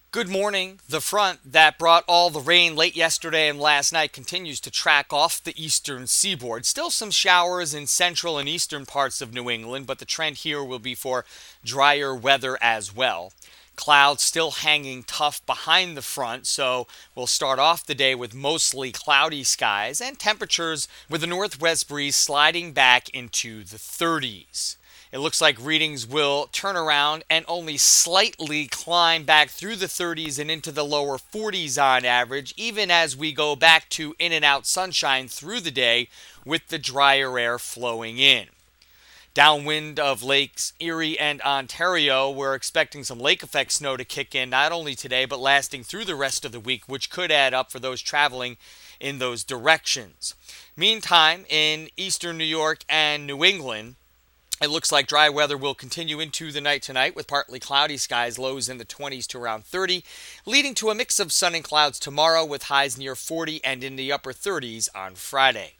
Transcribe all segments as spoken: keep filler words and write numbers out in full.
Good morning. The front that brought all the rain late yesterday and last night continues to track off the eastern seaboard. Still some showers in central and eastern parts of New England, but the trend here will be for drier weather as well. Clouds still hanging tough behind the front, so we'll start off the day with mostly cloudy skies and temperatures with a northwest breeze sliding back into the thirties. It looks like readings will turn around and only slightly climb back through the thirties and into the lower forties on average, even as we go back to in and out sunshine through the day with the drier air flowing in. Downwind of Lakes Erie and Ontario, we're expecting some lake effect snow to kick in not only today but lasting through the rest of the week, which could add up for those traveling in those directions. Meantime, in eastern New York and New England, it looks like dry weather will continue into the night tonight with partly cloudy skies, lows in the twenties to around thirty, leading to a mix of sun and clouds tomorrow with highs near forty and in the upper thirties on Friday.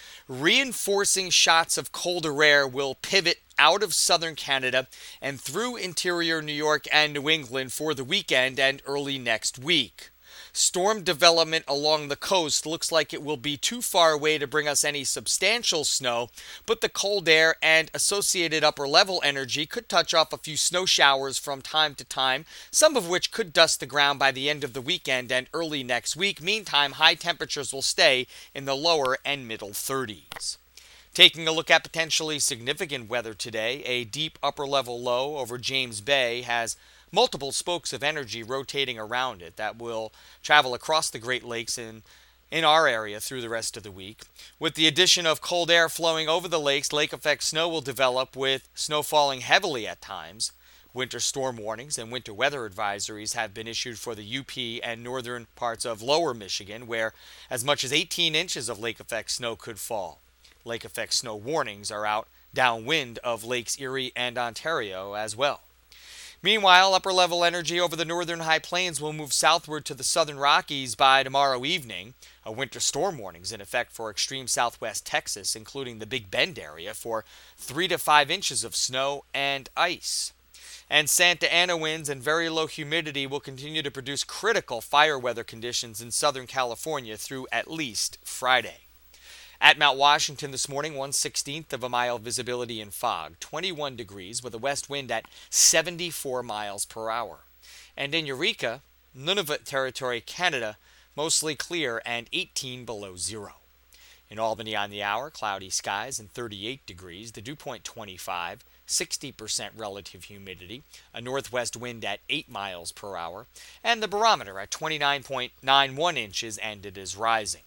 Reinforcing shots of colder air will pivot out of southern Canada and through interior New York and New England for the weekend and early next week. Storm development along the coast looks like it will be too far away to bring us any substantial snow, but the cold air and associated upper level energy could touch off a few snow showers from time to time, some of which could dust the ground by the end of the weekend and early next week. Meantime, high temperatures will stay in the lower and middle thirties. Taking a look at potentially significant weather today, a deep upper level low over James Bay has multiple spokes of energy rotating around it that will travel across the Great Lakes in, in our area through the rest of the week. With the addition of cold air flowing over the lakes, lake effect snow will develop with snow falling heavily at times. Winter storm warnings and winter weather advisories have been issued for the U P and northern parts of lower Michigan, where as much as eighteen inches of lake effect snow could fall. Lake effect snow warnings are out downwind of Lakes Erie and Ontario as well. Meanwhile, upper level energy over the northern high plains will move southward to the southern Rockies by tomorrow evening. A winter storm warning is in effect for extreme southwest Texas, including the Big Bend area, for three to five inches of snow and ice. And Santa Ana winds and very low humidity will continue to produce critical fire weather conditions in Southern California through at least Friday. At Mount Washington this morning, one sixteenth of a mile visibility in fog, twenty-one degrees with a west wind at seventy-four miles per hour. And in Eureka, Nunavut Territory, Canada, mostly clear and eighteen below zero. In Albany on the hour, cloudy skies and thirty-eight degrees, the dew point twenty-five, sixty percent relative humidity, a northwest wind at eight miles per hour, and the barometer at twenty-nine point nine one inches, and it is rising.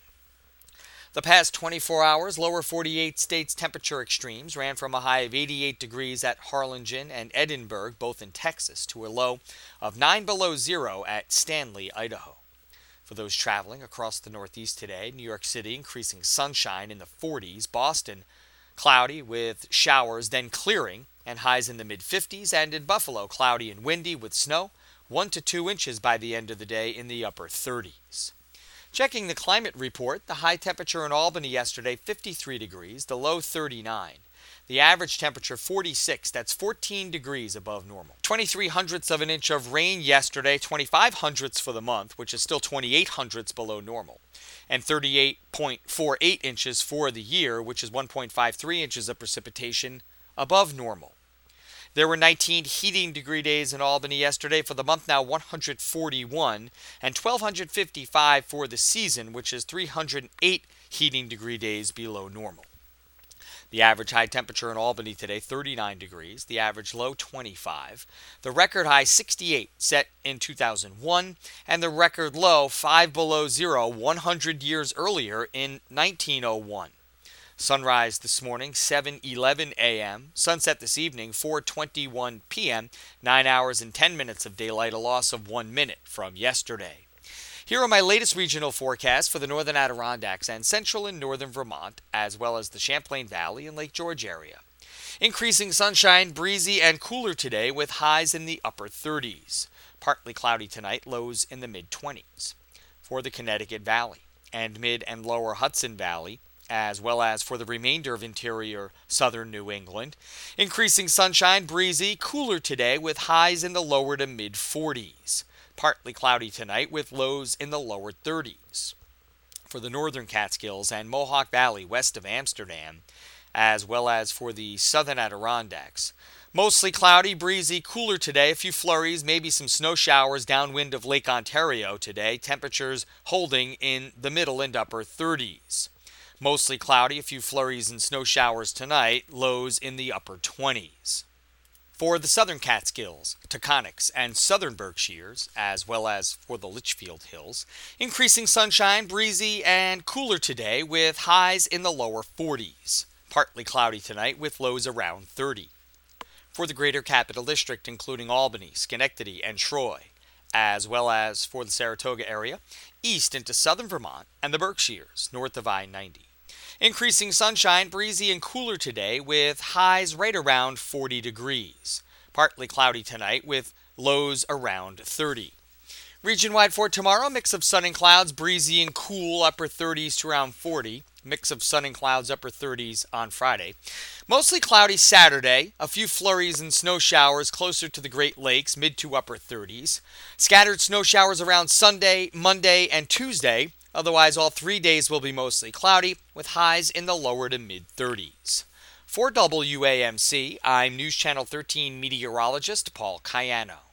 The past twenty-four hours, lower forty-eight states temperature extremes ran from a high of eighty-eight degrees at Harlingen and Edinburgh, both in Texas, to a low of nine below zero at Stanley, Idaho. For those traveling across the Northeast today, New York City increasing sunshine in the forties, Boston cloudy with showers, then clearing and highs in the mid fifties, and in Buffalo cloudy and windy with snow, one to two inches by the end of the day in the upper thirties. Checking the climate report, the high temperature in Albany yesterday, fifty-three degrees, the low thirty-nine. The average temperature forty-six, that's fourteen degrees above normal. twenty-three hundredths of an inch of rain yesterday, twenty-five hundredths for the month, which is still twenty-eight hundredths below normal. And thirty-eight point four eight inches for the year, which is one point five three inches of precipitation above normal. There were nineteen heating degree days in Albany yesterday. For the month now, one hundred forty-one, and one thousand two hundred fifty-five for the season, which is three hundred eight heating degree days below normal. The average high temperature in Albany today, thirty-nine degrees. The average low, twenty-five. The record high, sixty-eight, set in two thousand one. And the record low, five below zero, one hundred years earlier in nineteen oh one. Sunrise this morning, seven eleven a.m. Sunset this evening, four twenty-one p.m. nine hours and ten minutes of daylight, a loss of one minute from yesterday. Here are my latest regional forecasts for the northern Adirondacks and central and northern Vermont, as well as the Champlain Valley and Lake George area. Increasing sunshine, breezy and cooler today with highs in the upper thirties. Partly cloudy tonight, lows in the mid twenties. For the Connecticut Valley and mid and lower Hudson Valley, as well as for the remainder of interior southern New England. Increasing sunshine, breezy, cooler today with highs in the lower to mid forties. Partly cloudy tonight with lows in the lower thirties. For the northern Catskills and Mohawk Valley west of Amsterdam, as well as for the southern Adirondacks, mostly cloudy, breezy, cooler today. A few flurries, maybe some snow showers downwind of Lake Ontario today. Temperatures holding in the middle and upper thirties. Mostly cloudy, a few flurries and snow showers tonight. Lows in the upper twenties. For the southern Catskills, Taconics, and southern Berkshires, as well as for the Litchfield Hills, increasing sunshine, breezy, and cooler today with highs in the lower forties. Partly cloudy tonight with lows around thirty. For the greater Capital District, including Albany, Schenectady, and Troy, as well as for the Saratoga area, east into southern Vermont, and the Berkshires, north of I ninety. Increasing sunshine, breezy, and cooler today with highs right around forty degrees. Partly cloudy tonight with lows around thirty. Region-wide for tomorrow, mix of sun and clouds, breezy and cool, upper thirties to around forty. Mix of sun and clouds, upper thirties on Friday. Mostly cloudy Saturday, a few flurries and snow showers closer to the Great Lakes, mid to upper thirties. Scattered snow showers around Sunday, Monday, and Tuesday. Otherwise, all three days will be mostly cloudy, with highs in the lower to mid thirties. For W A M C, I'm News Channel thirteen meteorologist Paul Cayano.